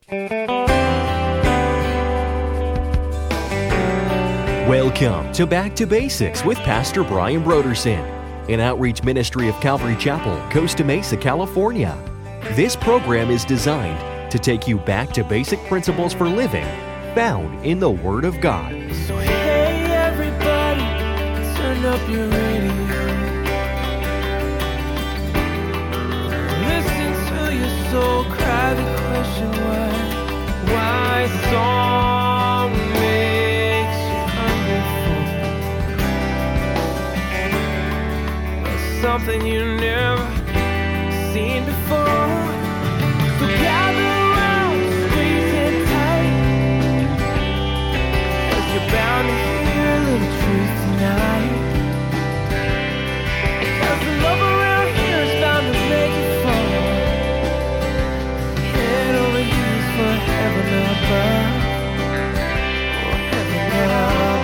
Welcome to Back to Basics with Pastor Brian Brodersen, an outreach ministry of Calvary Chapel, Costa Mesa, California. This program is designed to take you back to basic principles for living found in the Word of God. So hey everybody, turn up your radio. Listen to your soul cry the question why song makes you hungry for something you never seen before. So gather around, squeeze it tight, 'cause you're bound to hear a little truth tonight. 'Cause the love around here is bound to make you fall. Head over heels for heaven above. Oh, heaven above.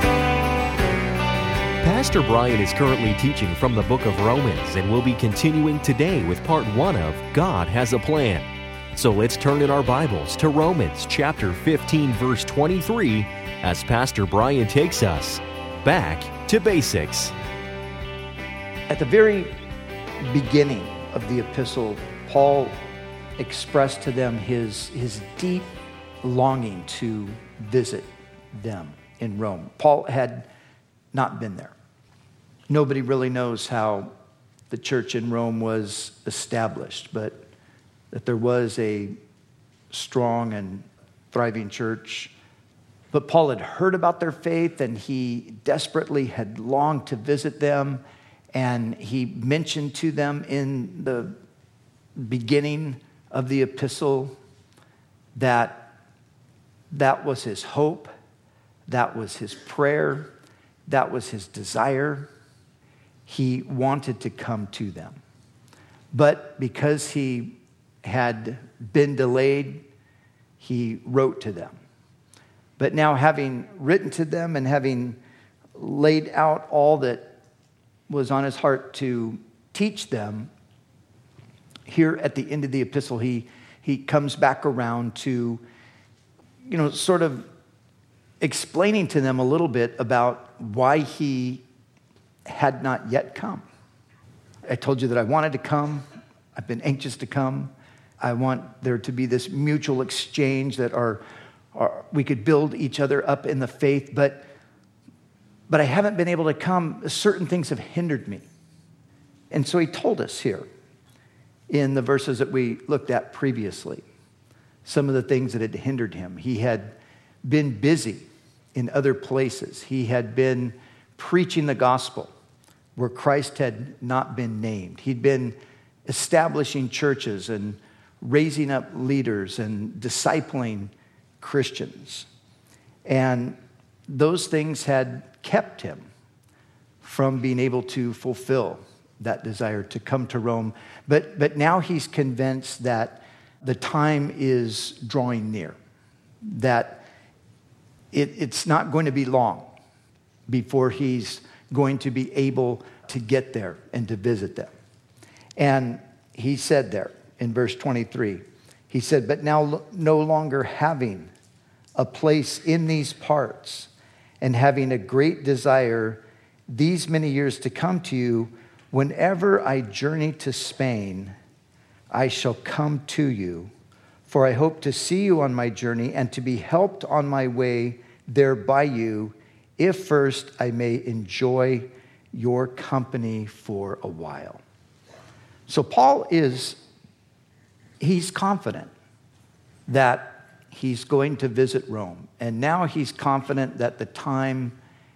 Pastor Brian is currently teaching from the book of Romans and will be continuing today with part 1 of God Has a Plan. So let's turn in our Bibles to Romans chapter 15, verse 23, as Pastor Brian takes us back to basics. At the very beginning of the epistle, Paul expressed to them his deep longing to visit them in Rome. Paul had not been there. Nobody really knows how the church in Rome was established, but that there was a strong and thriving church. But Paul had heard about their faith, and he desperately had longed to visit them. And he mentioned to them in the beginning of the epistle that was his hope, that was his prayer, that was his desire. He wanted to come to them. But because he had been delayed, he wrote to them. But now, having written to them and having laid out all that was on his heart to teach them, here at the end of the epistle, he comes back around to, sort of explaining to them a little bit about why he had not yet come. I told you that I wanted to come. I've been anxious to come. I want there to be this mutual exchange that we could build each other up in the faith, but I haven't been able to come. Certain things have hindered me. And so he told us here in the verses that we looked at previously, some of the things that had hindered him. He had been busy in other places. He had been preaching the gospel where Christ had not been named. He'd been establishing churches and raising up leaders and discipling Christians. And those things had kept him from being able to fulfill that desire to come to Rome. But now he's convinced that the time is drawing near, that it's not going to be long before he's going to be able to get there and to visit them. And he said there in verse 23, he said, "But now no longer having a place in these parts and having a great desire these many years to come to you, whenever I journey to Spain, I shall come to you, for I hope to see you on my journey and to be helped on my way there by you, if first I may enjoy your company for a while." So Paul he's confident that he's going to visit Rome. And now he's confident that the time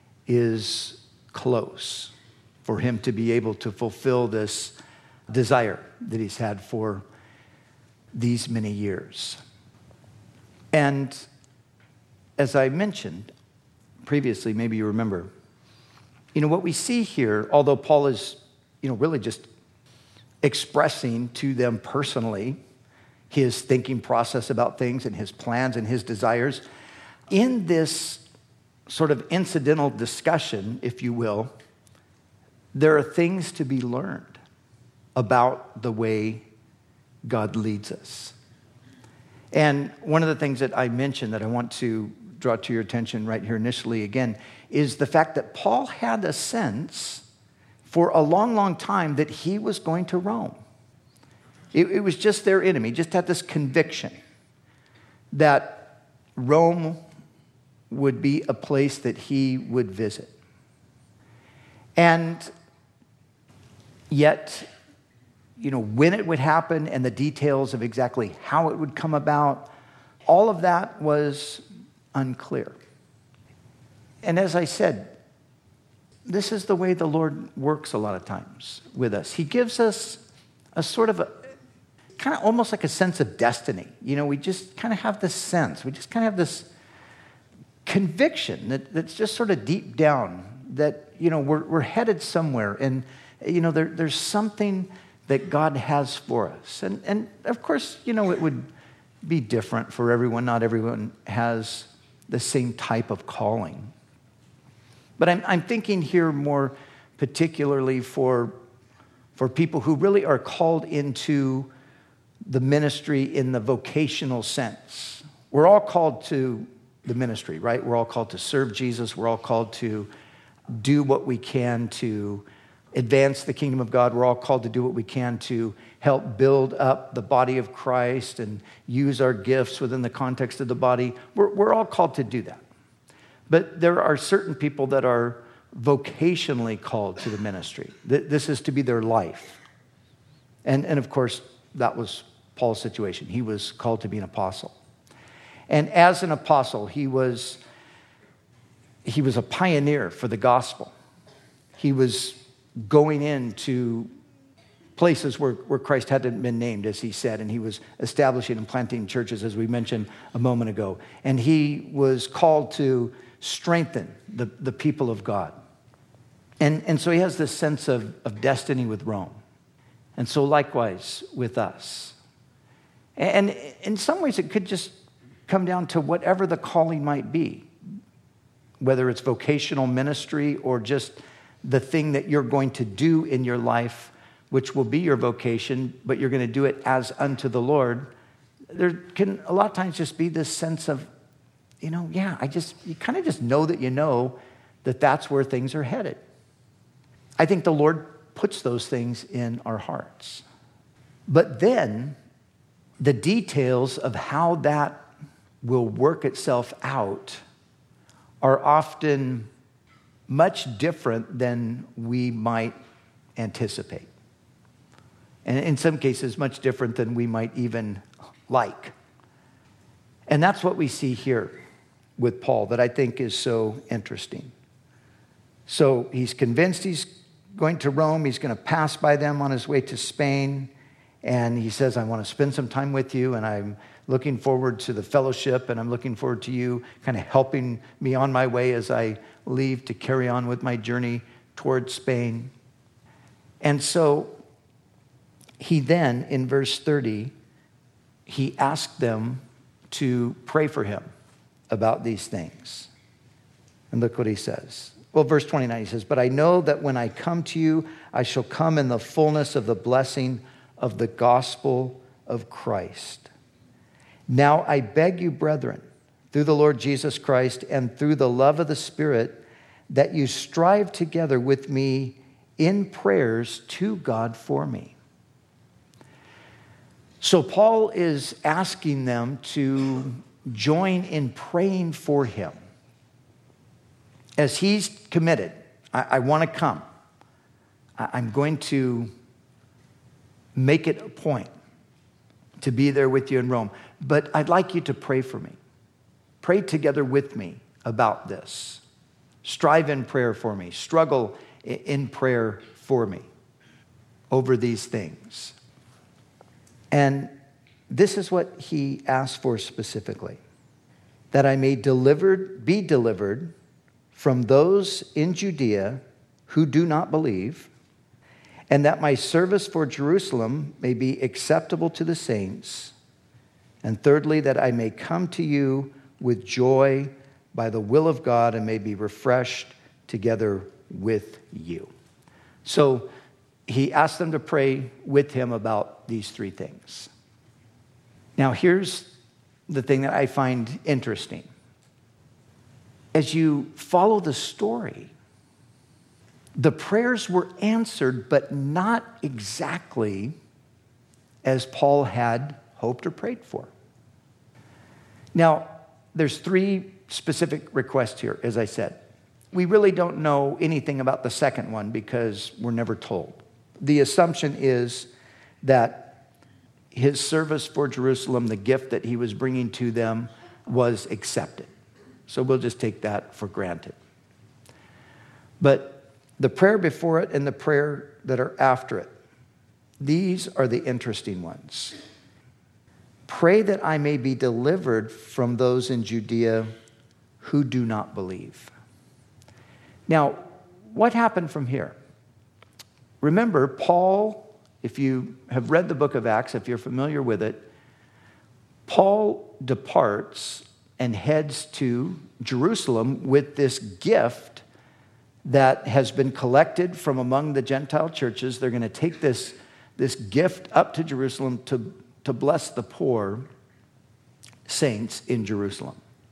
is close for him to be able to fulfill this desire that he's had for these many years. And as I mentioned previously, maybe you remember, what we see here, although Paul is, really just expressing to them personally his thinking process about things and his plans and his desires, in this sort of incidental discussion, if you will, there are things to be learned about the way God leads us. And one of the things that I mentioned that I want to draw to your attention right here initially again is the fact that Paul had a sense for a long, long time that he was going to Rome. It was just their enemy, just had this conviction that Rome would be a place that he would visit. And yet, when it would happen and the details of exactly how it would come about, all of that was unclear. And as I said, this is the way the Lord works a lot of times with us. He gives us a sort of kind of almost like a sense of destiny. We just kind of have this sense. We just kind of have this conviction that's just sort of deep down that, we're headed somewhere. And, there's something that God has for us. And of course, it would be different for everyone. Not everyone has the same type of calling. But I'm thinking here more particularly for people who really are called into the ministry in the vocational sense. We're all called to the ministry, right? We're all called to serve Jesus. We're all called to do what we can to advance the kingdom of God. We're all called to do what we can to help build up the body of Christ and use our gifts within the context of the body. We're all called to do that. But there are certain people that are vocationally called to the ministry. This is to be their life. And of course, that was Paul's situation. He was called to be an apostle. And as an apostle, he was a pioneer for the gospel. He was going into places where Christ hadn't been named, as he said, and he was establishing and planting churches, as we mentioned a moment ago. And he was called to strengthen the people of God. And so he has this sense of destiny with Rome. And so likewise with us. And in some ways it could just come down to whatever the calling might be, whether it's vocational ministry or just the thing that you're going to do in your life, which will be your vocation, but you're going to do it as unto the Lord. There can a lot of times just be this sense of, you kind of just know that that's where things are headed. I think the Lord puts those things in our hearts. But then the details of how that will work itself out are often much different than we might anticipate. And in some cases, much different than we might even like. And that's what we see here with Paul that I think is so interesting. So he's convinced he's going to Rome. He's going to pass by them on his way to Spain. And he says, I want to spend some time with you, and I'm looking forward to the fellowship, and I'm looking forward to you kind of helping me on my way as I leave to carry on with my journey towards Spain. And so he then, in verse 30, he asked them to pray for him about these things. And look what he says. Well, verse 29, he says, but I know that when I come to you, I shall come in the fullness of the blessing of the gospel of Christ. Now I beg you, brethren, through the Lord Jesus Christ and through the love of the Spirit, that you strive together with me in prayers to God for me. So Paul is asking them to join in praying for him. As he's committed, I want to come. I'm going to make it a point to be there with you in Rome. But I'd like you to pray for me. Pray together with me about this. Strive in prayer for me. Struggle in prayer for me over these things. And this is what he asked for specifically. That I may be delivered from those in Judea who do not believe, and that my service for Jerusalem may be acceptable to the saints. And thirdly, that I may come to you with joy by the will of God and may be refreshed together with you. So he asked them to pray with him about these three things. Now here's the thing that I find interesting. As you follow the story, the prayers were answered, but not exactly as Paul had hoped or prayed for. Now, there's 3 specific requests here, as I said. We really don't know anything about the second one because we're never told. The assumption is that his service for Jerusalem, the gift that he was bringing to them, was accepted. So we'll just take that for granted. But the prayer before it and the prayer that are after it, these are the interesting ones. Pray that I may be delivered from those in Judea who do not believe. Now, what happened from here? Remember, Paul, if you have read the book of Acts, if you're familiar with it, Paul departs and heads to Jerusalem with this gift that has been collected from among the Gentile churches. They're going to take this gift up to Jerusalem to bless the poor saints in Jerusalem.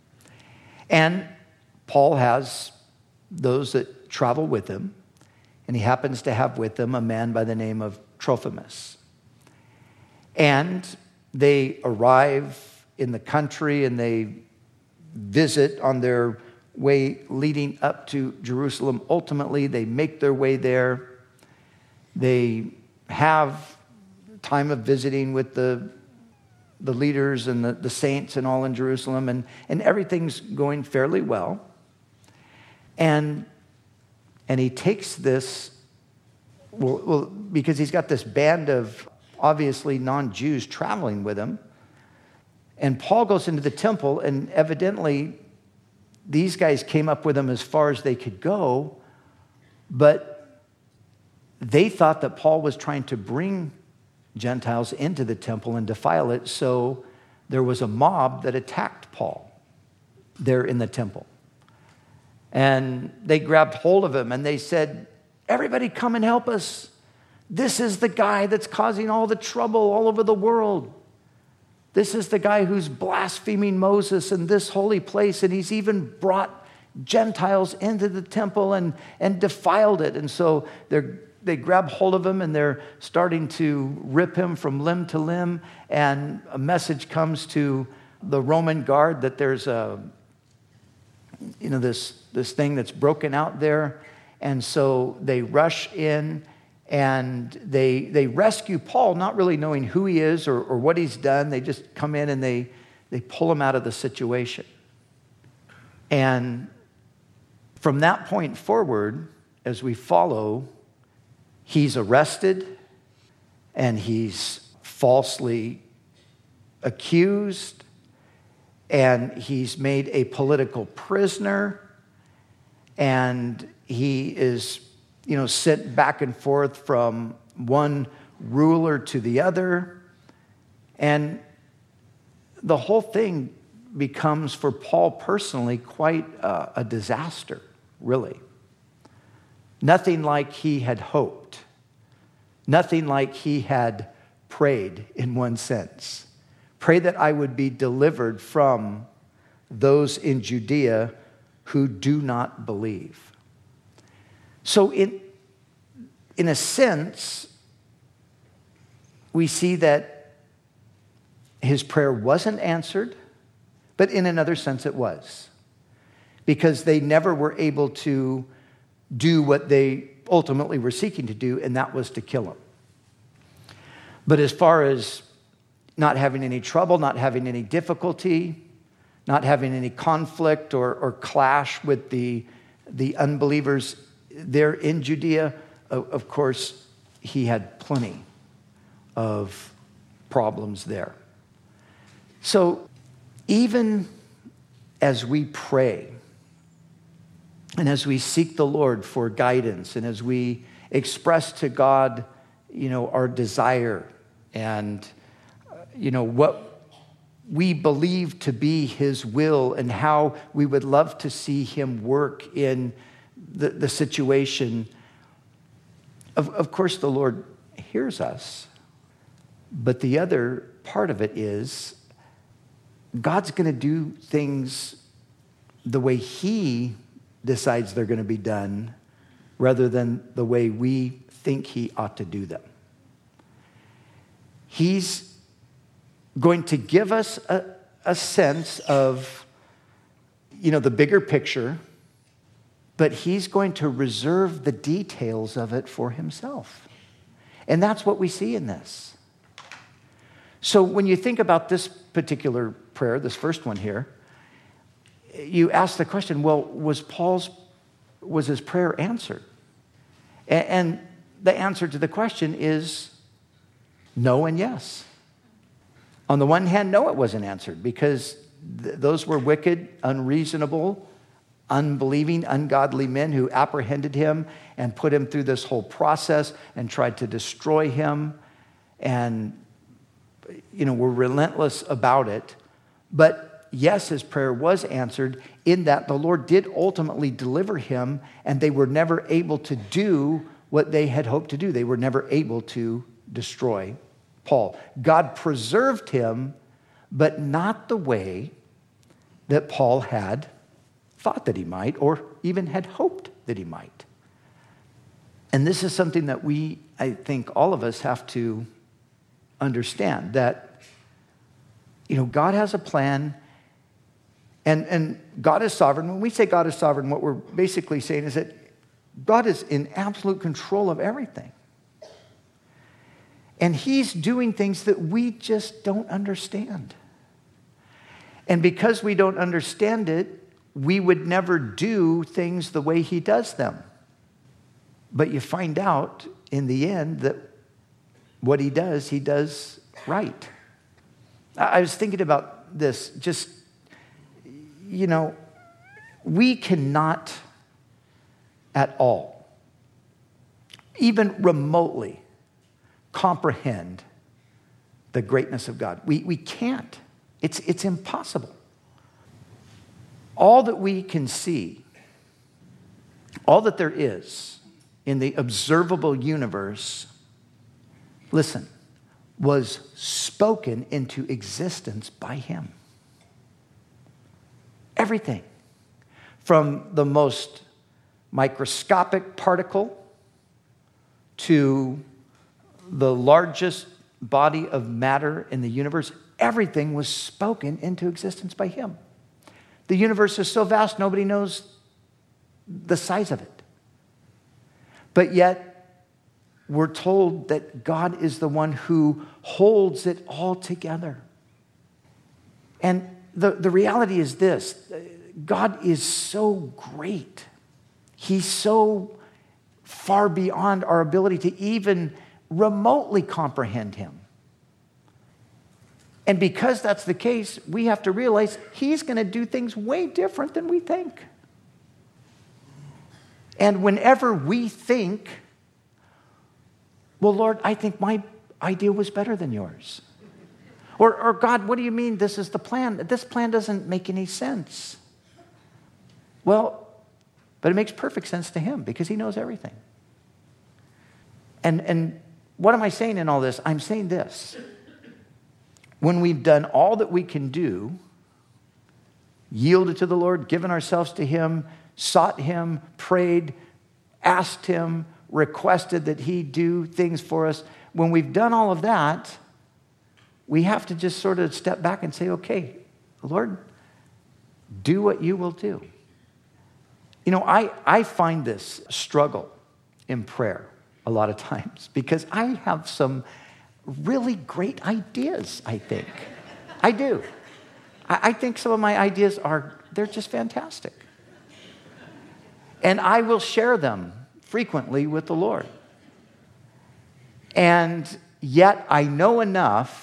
And Paul has those that travel with him, and he happens to have with him a man by the name of Trophimus. And they arrive in the country and they visit on their way leading up to Jerusalem. Ultimately, they make their way there. They have time of visiting with the leaders and the saints and all in Jerusalem, and everything's going fairly well. And he takes this, well, because he's got this band of obviously non-Jews traveling with him. And Paul goes into the temple, and evidently these guys came up with him as far as they could go, but they thought that Paul was trying to bring Gentiles into the temple and defile it, so there was a mob that attacked Paul there in the temple. And they grabbed hold of him and they said, "Everybody come and help us. This is the guy that's causing all the trouble all over the world. This is the guy who's blaspheming Moses in this holy place, and he's even brought Gentiles into the temple and defiled it." And so they grab hold of him and they're starting to rip him from limb to limb. And a message comes to the Roman guard that there's this thing that's broken out there. And so they rush in and they rescue Paul, not really knowing who he is or what he's done. They just come in and they pull him out of the situation. And from that point forward, as we follow, he's arrested and he's falsely accused and he's made a political prisoner, and he is, sent back and forth from one ruler to the other. And the whole thing becomes, for Paul personally, quite a disaster, really. Nothing like he had hoped. Nothing like he had prayed in one sense. Pray that I would be delivered from those in Judea who do not believe. So in a sense, we see that his prayer wasn't answered, but in another sense it was. Because they never were able to do what they ultimately were seeking to do, and that was to kill him. But as far as not having any trouble, not having any difficulty, not having any conflict or clash with the unbelievers there in Judea, of course, he had plenty of problems there. So even as we pray and as we seek the Lord for guidance and as we express to God, our desire and, what we believe to be his will and how we would love to see him work in the situation, of course the Lord hears us. But the other part of it is God's going to do things the way he decides they're going to be done rather than the way we think he ought to do them. He's going to give us a sense of, the bigger picture, but he's going to reserve the details of it for himself. And that's what we see in this. So when you think about this particular prayer, this first one here, you ask the question, well, was his prayer answered? And the answer to the question is no and yes. On the one hand, no, it wasn't answered because those were wicked, unreasonable, unbelieving, ungodly men who apprehended him and put him through this whole process and tried to destroy him and, were relentless about it. But yes, his prayer was answered in that the Lord did ultimately deliver him, and they were never able to do what they had hoped to do. They were never able to destroy Paul. God preserved him, but not the way that Paul had thought that he might, or even had hoped that he might. And this is something that I think all of us have to understand, that, God has a plan, and God is sovereign. When we say God is sovereign, what we're basically saying is that God is in absolute control of everything. And he's doing things that we just don't understand. And because we don't understand it, we would never do things the way he does them. But you find out in the end that what he does right. I was thinking about this, just, we cannot at all, even remotely, comprehend the greatness of God. We can't. It's impossible. All that we can see, all that there is in the observable universe, listen, was spoken into existence by him. Everything, from the most microscopic particle to the largest body of matter in the universe, everything was spoken into existence by him. The universe is so vast, nobody knows the size of it. But yet, we're told that God is the one who holds it all together. And the reality is this: God is so great. He's so far beyond our ability to even remotely comprehend him. And because that's the case, we have to realize he's going to do things way different than we think. And whenever we think, well, Lord, I think my idea was better than yours. Or God, what do you mean this is the plan? This plan doesn't make any sense. Well, but it makes perfect sense to him because he knows everything. And what am I saying in all this? I'm saying this. When we've done all that we can do, yielded to the Lord, given ourselves to him, sought him, prayed, asked him, requested that he do things for us, when we've done all of that, we have to just sort of step back and say, okay, Lord, do what you will do. I find this struggle in prayer a lot of times because I have some really great ideas, I think. I do. I think some of my ideas they're just fantastic. And I will share them frequently with the Lord. And yet I know enough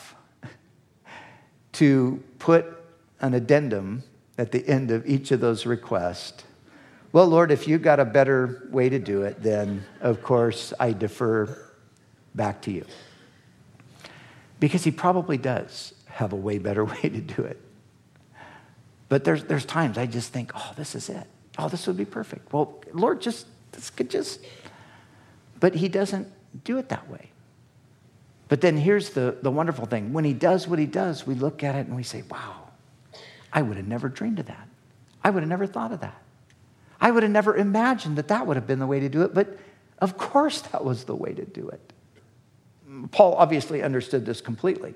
to put an addendum at the end of each of those requests. Well, Lord, if you've got a better way to do it, then, of course, I defer back to you. Because he probably does have a way better way to do it. But there's times I just think, oh, this is it. Oh, this would be perfect. Well, Lord, this could just... But he doesn't do it that way. But then here's the wonderful thing. When he does what he does, we look at it and we say, wow, I would have never dreamed of that. I would have never thought of that. I would have never imagined that that would have been the way to do it, but of course that was the way to do it. Paul obviously understood this completely.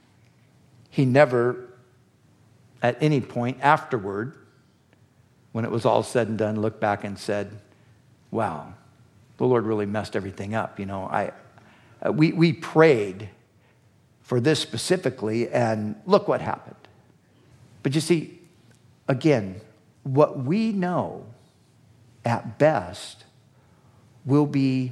He never, at any point afterward, when it was all said and done, looked back and said, wow, the Lord really messed everything up. You know, we prayed for this specifically, and look what happened. But you see, again, what we know at best will be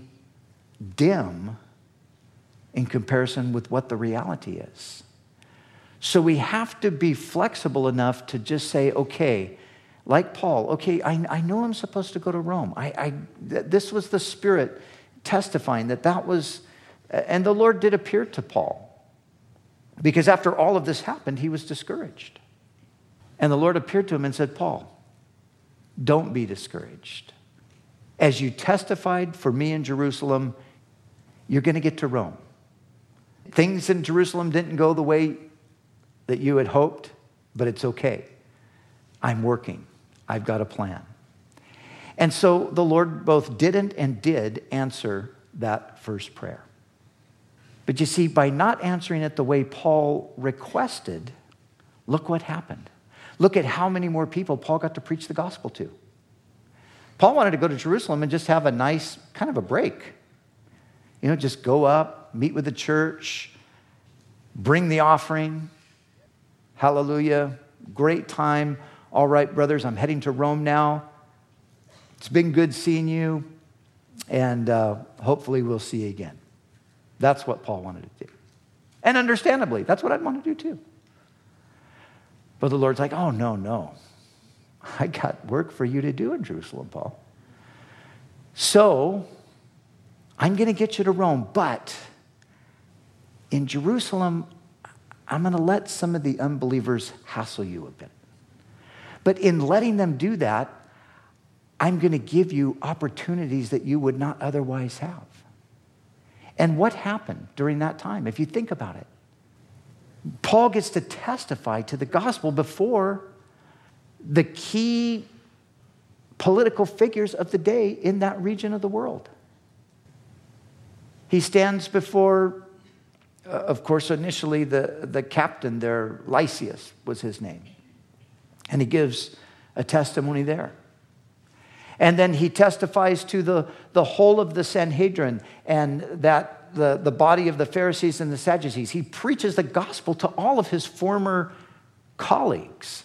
dim in comparison with what the reality is. So we have to be flexible enough to just say, okay, like Paul, okay, I know I'm supposed to go to Rome. This was the Spirit testifying that was, and the Lord did appear to Paul. Because after all of this happened, he was discouraged. And the Lord appeared to him and said, Paul, don't be discouraged. As you testified for me in Jerusalem, you're going to get to Rome. Things in Jerusalem didn't go the way that you had hoped, but it's okay. I'm working. I've got a plan. And so the Lord both didn't and did answer that first prayer. But you see, by not answering it the way Paul requested, look what happened. Look at how many more people Paul got to preach the gospel to. Paul wanted to go to Jerusalem and just have a nice kind of a break. You know, just go up, meet with the church, bring the offering. Hallelujah. Great time. All right, brothers, I'm heading to Rome now. It's been good seeing you, and hopefully we'll see you again. That's what Paul wanted to do. And understandably, that's what I'd want to do too. But the Lord's like, oh, no. I got work for you to do in Jerusalem, Paul. So I'm going to get you to Rome, but in Jerusalem, I'm going to let some of the unbelievers hassle you a bit. But in letting them do that, I'm going to give you opportunities that you would not otherwise have. And what happened during that time, if you think about it? Paul gets to testify to the gospel before the key political figures of the day in that region of the world. He stands before, of course, initially the captain there, Lysias was his name. And he gives a testimony there. And then he testifies to the whole of the Sanhedrin and that the body of the Pharisees and the Sadducees. He preaches the gospel to all of his former colleagues.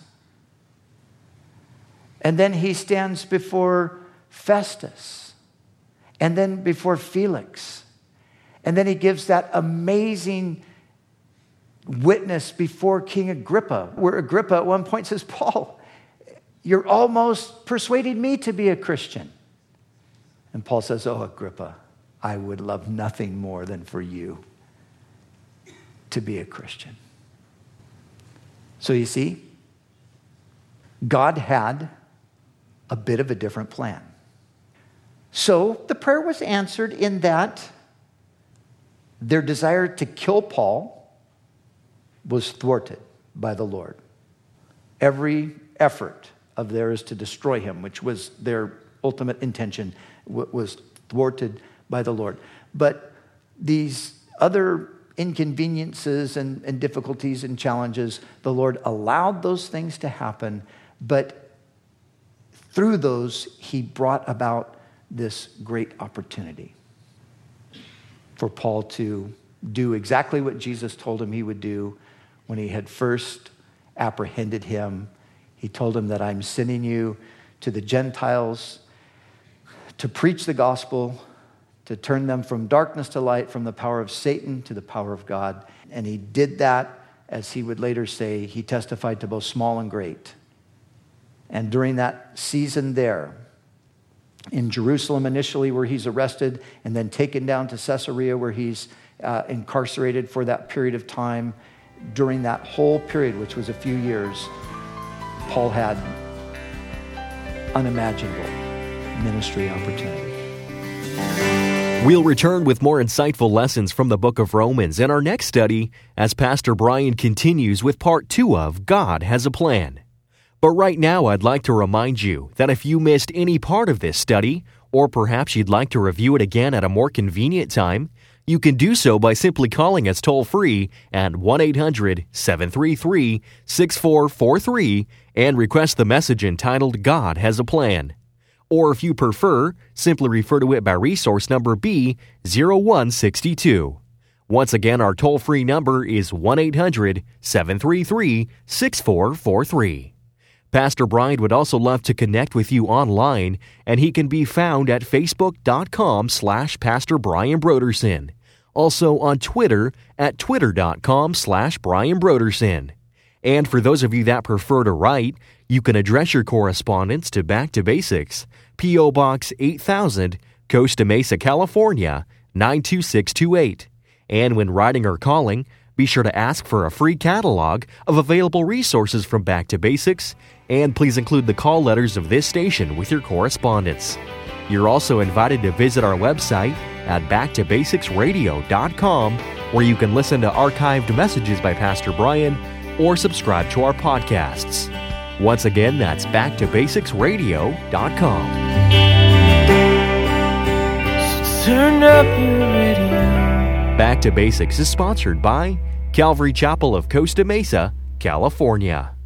And then he stands before Festus. And then before Felix. And then he gives that amazing witness before King Agrippa, where Agrippa at one point says, Paul, you're almost persuading me to be a Christian. And Paul says, oh, Agrippa, I would love nothing more than for you to be a Christian. So you see, God had a bit of a different plan. So the prayer was answered in that their desire to kill Paul was thwarted by the Lord. Every effort of theirs to destroy him, which was their ultimate intention, was thwarted by the Lord. But these other inconveniences and difficulties and challenges, the Lord allowed those things to happen, but through those, he brought about this great opportunity for Paul to do exactly what Jesus told him he would do when he had first apprehended him. He told him that I'm sending you to the Gentiles to preach the gospel, to turn them from darkness to light, from the power of Satan to the power of God. And he did that, as he would later say, he testified to both small and great. And during that season there, in Jerusalem initially where he's arrested, and then taken down to Caesarea where he's incarcerated for that period of time, during that whole period, which was a few years, Paul had unimaginable ministry opportunity. We'll return with more insightful lessons from the book of Romans in our next study as Pastor Brian continues with part 2 of God Has a Plan. But right now, I'd like to remind you that if you missed any part of this study, or perhaps you'd like to review it again at a more convenient time, you can do so by simply calling us toll-free at 1-800-733-6443 and request the message entitled God Has a Plan. Or if you prefer, simply refer to it by resource number B0162. Once again, our toll-free number is 1-800-733-6443. Pastor Brian would also love to connect with you online, and he can be found at facebook.com/Pastor Brian Brodersen. Also on Twitter at twitter.com/Brian Brodersen. And for those of you that prefer to write, you can address your correspondence to Back to Basics, P.O. Box 8000, Costa Mesa, California, 92628. And when writing or calling, be sure to ask for a free catalog of available resources from Back to Basics, and please include the call letters of this station with your correspondence. You're also invited to visit our website at backtobasicsradio.com, where you can listen to archived messages by Pastor Brian or subscribe to our podcasts. Once again, that's backtobasicsradio.com. So turn up your radio. Back to Basics is sponsored by Calvary Chapel of Costa Mesa, California.